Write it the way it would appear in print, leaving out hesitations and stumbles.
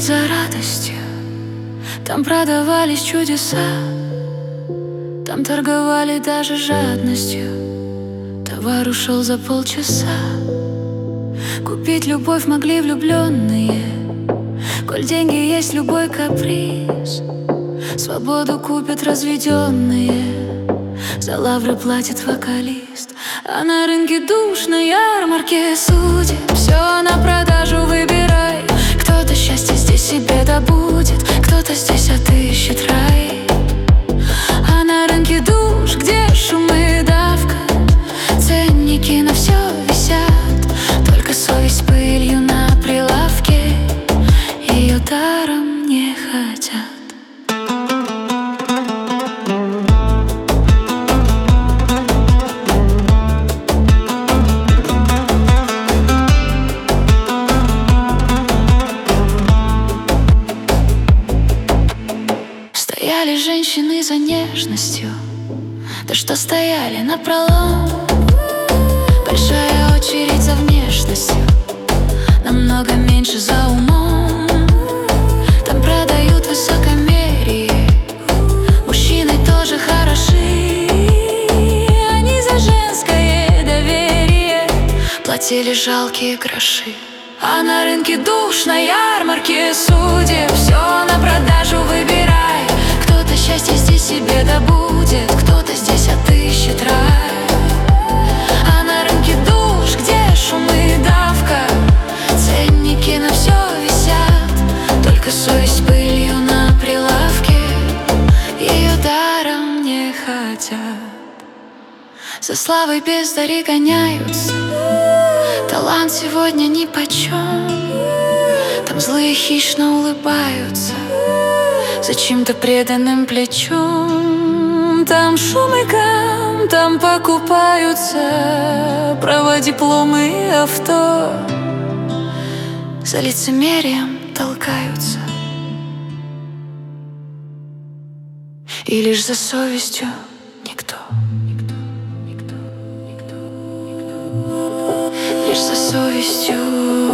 за радостью, там продавались чудеса, там торговали даже жадностью. Товар ушел за полчаса. Купить любовь могли влюбленные, коль деньги есть любой каприз. Свободу купят разведенные, за лавры платит вокалист. А на рынке душ, на ярмарке судеб все на продажу выбирай. Кто-то счастье здесь себе добудет, кто-то здесь отыщет рай. А на рынке душ, где шум и давка, ценники на все висят, только совесть пылью на прилавке, ее даром не хотят. Стояли женщины за нежностью, да что стояли напролом. Большая очередь за внешностью, намного меньше за умом. Там продают высокомерие, мужчины тоже хороши, они за женское доверие платили жалкие гроши. А на рынке душ, на ярмарке судеб все на продажу выбирай. Кто-то счастье здесь себе добудет, кто-то здесь отыщет рай. А на рынке душ, где шум и давка, ценники на все висят, только совесть пылью на прилавке, ее даром не хотят. За славой бездари гоняются, талант сегодня нипочем. Там злые хищно улыбаются за чьим-то преданным плечом. Там шум и гам, там покупаются права, дипломы и авто, за лицемерием толкаются, и лишь за совестью никто. Лишь за совестью